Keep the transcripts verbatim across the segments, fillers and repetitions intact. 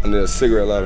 I need a cigarette lighter.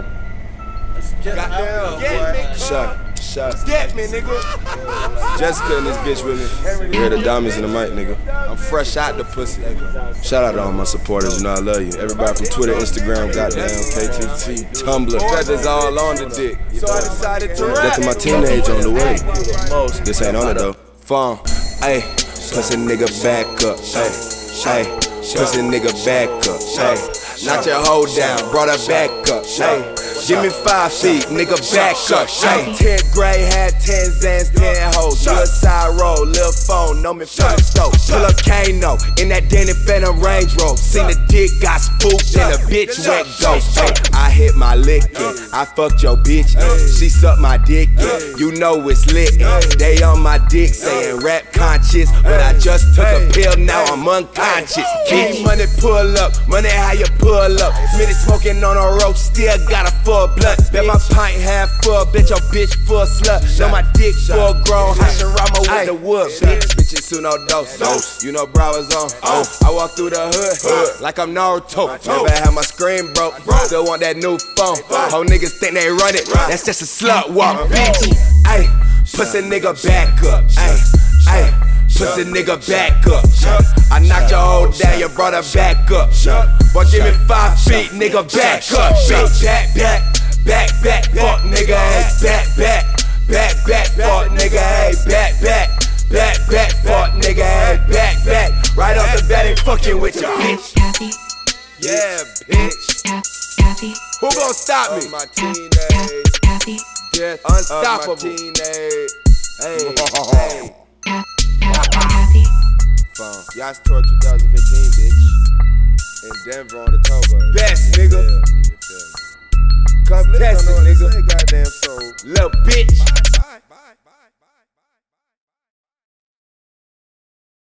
Goddamn, yeah, Shot, shot. Get me, nigga. Jessica in this bitch with me. You hear the diamonds in the mic, nigga. I'm fresh out the pussy. Shout out to all my supporters, you know I love you. Everybody from Twitter, Instagram, goddamn, K T T, Tumblr, feathers all on the dick. So I decided to Death to my teenage on the way. This ain't on it though. Phone, ayy, pussy nigga back up, ayy, ayy, pussy nigga back up, ayy. Knock your hoe down, brought her back up, ayy. Give me five feet, nigga back up, ayy. Tenth grade, had ten Zans, ten hoes. Good side road, lil' phone, know me from the stove. Pull up Kano, in that Danny Phantom Range Road. Seen the dick, got spooked, and the bitch went ghost. Ay, I hit my lickin', I fucked your bitch, she sucked my dick, you know it's lit. They on my dick saying rap conscious, but I just took a pill, now I'm unconscious. Bitch, money pull up, money how you pull up. Smitty smoking on a roach, still got a full blunt. Bet my pint half full, bet your bitch full slut. Know my dick full grown, Hashirama with the wood. Bitch, bitches who no dose. You know bro was on. I walk through the hood like I'm Naruto. Never had my screen broke, still want that new phone. Whole niggas think they run it, that's just a slut walk, bitch. Ayy, pussy nigga back up. Ayy, ayy, pussy nigga back up. I knocked your hoe down, you brought her back up. Boy, give me five feet, nigga back up. Bitch, back, back, back, back, fuck nigga, hey, back, back, back, back, fuck nigga, hey, back, back, back, back, fuck nigga, hey, back, back. Right off the bat, ain't fucking with ya, bitch. Kathy, Yeah, bitch. Kathy, Who gon' stop me? My teenage, Kathy, death, unstoppable. My teenage, hey, hey. Kathy. Phone. Yachts Tour twenty fifteen, bitch. In Denver on the tour bus. Best, nigga. Come test it, nigga. Goddamn soul. Little bitch. Bye, bye, bye, bye.